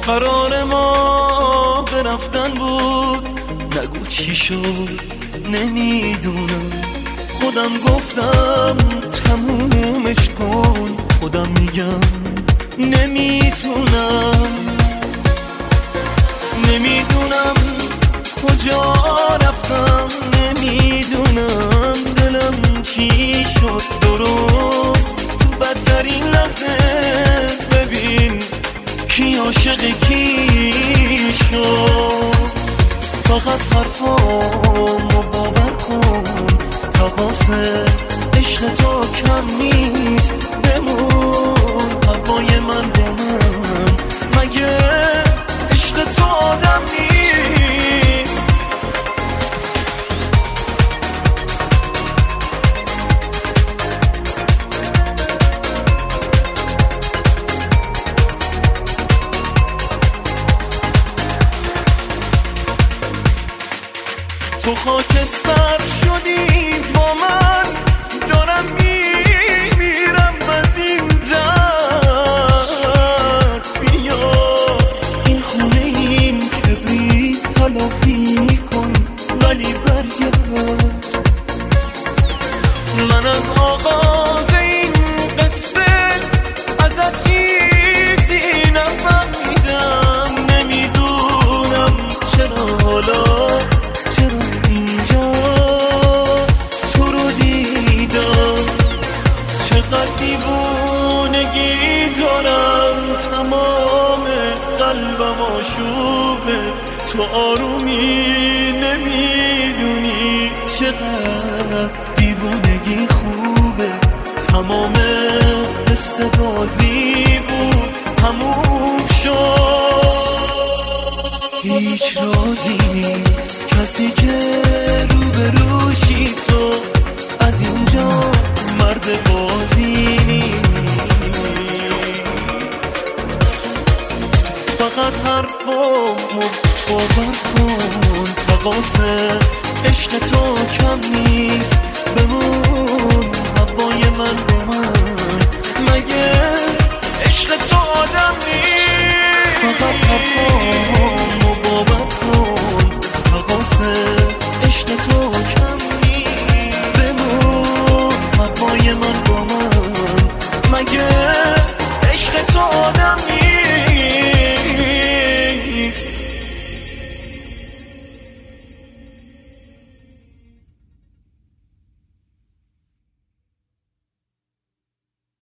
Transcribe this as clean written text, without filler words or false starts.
قرار ما برفتن بود، نگو چی شد نمیدونم. خودم گفتم تمومش کن، خودم میگم نمیتونم. نمیدونم کجا رفتم، نمیدونم دلم چی شد. درست تو بدترین لحظه ببین کی عاشق کی شد. فقط حرفامو باور کن، تقاص عشق تو کم نیست. بمون هوای من با من، مگه عشق تو آدم نیست؟ تو خاکستر شدی با من، دارم میمیرم از این درد. بیا این خونه این کبریت تلافی کن، ولی برگرد. من از آغاز این قصه ازت چیزی نفهمیدم. نمیدونم چرا حالا دیوونگی دارم، تمام قلبم آشوبه. تو آرومی نمیدونی چقدر دیوونگی خوبه. تمام قصه بازی بود، تموم شد. هیچ رازی نیست کسی که روبروشی تو، از اینجا مرد بازی نیست. فقط حرفامو باور کن، تقاص عشق تو کم نیست. بمون هوای من با من، مگه عشق تو آدم نیست؟ فقط حرفامو